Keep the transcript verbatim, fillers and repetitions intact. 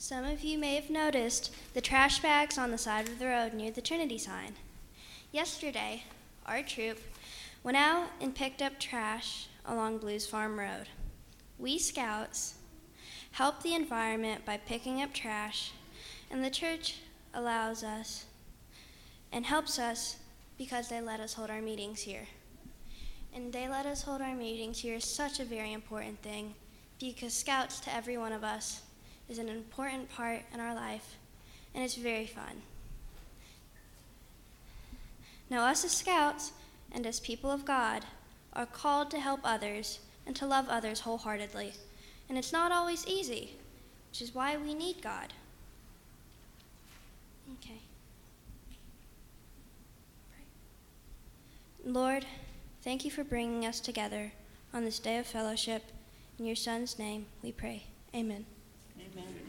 Some of you may have noticed the trash bags on the side of the road near the Trinity sign. Yesterday, our troop went out and picked up trash along Blues Farm Road. We Scouts help the environment by picking up trash, and the church allows us and helps us because they let us hold our meetings here. And they let us hold our meetings here is such a very important thing, because Scouts to every one of us is an important part in our life, and it's very fun. Now us as Scouts and as people of God are called to help others and to love others wholeheartedly. And it's not always easy, which is why we need God. Okay. Lord, thank you for bringing us together on this day of fellowship. In your Son's name we pray. Amen. Amen.